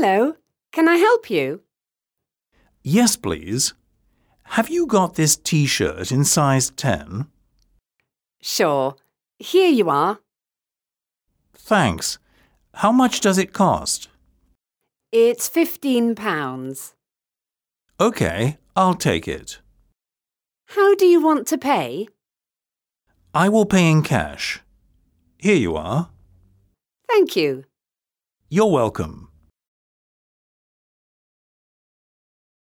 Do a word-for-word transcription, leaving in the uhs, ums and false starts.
Hello, can I help you? Yes, please. Have you got this T-shirt in size ten? Sure. Here you are. Thanks. How much does it cost? It's fifteen pounds. OK, I'll take it. How do you want to pay? I will pay in cash. Here you are. Thank you. You're welcome.